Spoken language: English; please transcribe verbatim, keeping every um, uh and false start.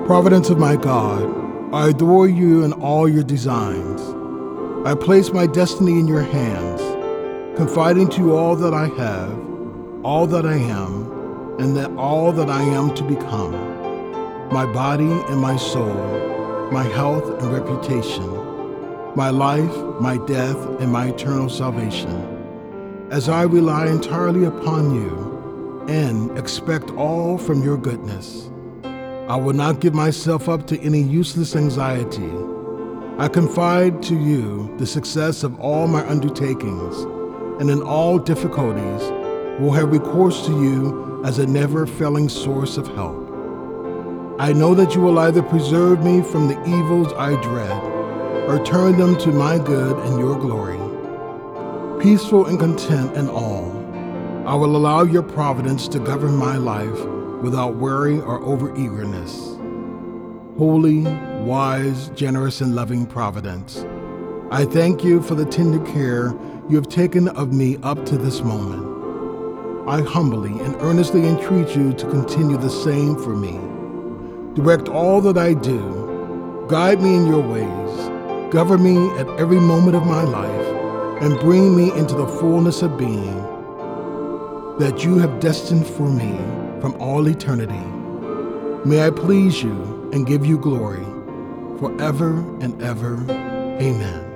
Providence of my God, I adore you and all your designs. I place my destiny in your hands, confiding to you all that I have, all that I am, and that all that I am to become, my body and my soul, my health and reputation, my life, my death, and my eternal salvation, as I rely entirely upon you and expect all from your goodness. I will not give myself up to any useless anxiety. I confide to you the success of all my undertakings, and in all difficulties will have recourse to you as a never-failing source of help. I know that you will either preserve me from the evils I dread, or turn them to my good and your glory. Peaceful and content in all, I will allow your providence to govern my life without worry or over-eagerness. Holy, wise, generous, and loving Providence, I thank you for the tender care you have taken of me up to this moment. I humbly and earnestly entreat you to continue the same for me. Direct all that I do, guide me in your ways, govern me at every moment of my life, and bring me into the fullness of being that you have destined for me from all eternity. May I please you and give you glory forever and ever. Amen.